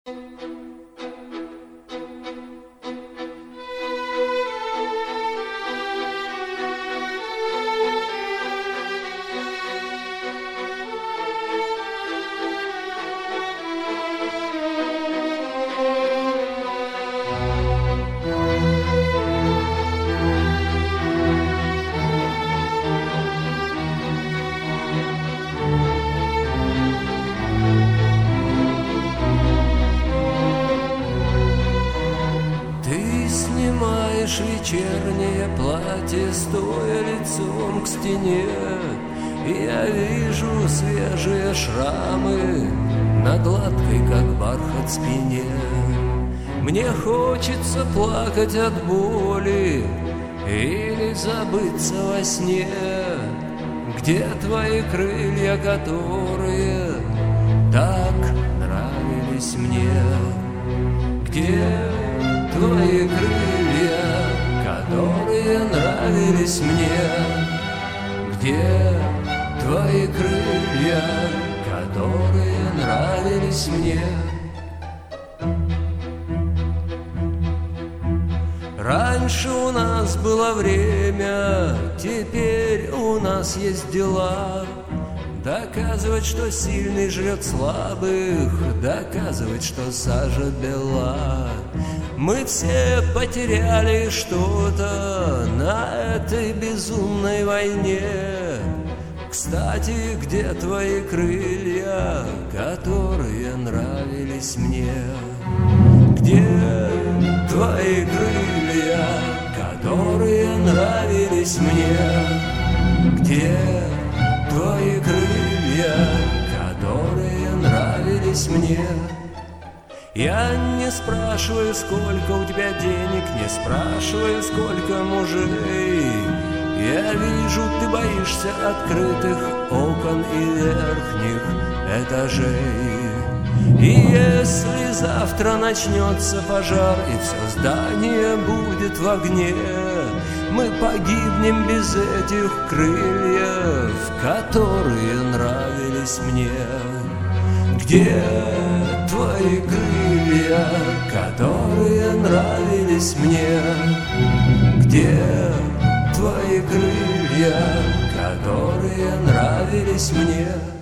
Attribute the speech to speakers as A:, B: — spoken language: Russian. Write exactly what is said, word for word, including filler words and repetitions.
A: Вечернее платье, стоя лицом к стене, и я вижу свежие шрамы на гладкой, как бархат, спине. Мне хочется плакать от боли или забыться во сне. Где твои крылья, которые так нравились мне? Где твои крылья, которые нравились мне? Где твои крылья, которые нравились мне? Раньше у нас было время, теперь у нас есть дела. Доказывать, что сильный жрет слабых, доказывать, что сажа бела. Мы все потеряли что-то на этой безумной войне. Кстати, где твои крылья, которые нравились мне? Где твои крылья, которые нравились мне? Где твои крылья, которые нравились мне? Я не спрашиваю, сколько у тебя денег, не спрашиваю, сколько мужей. Я вижу, ты боишься открытых окон и верхних этажей. И если завтра начнется пожар, и все здание будет в огне, мы погибнем без этих крыльев, которые нравились мне. Где твои крылья, которые нравились мне? Где твои крылья, которые нравились мне?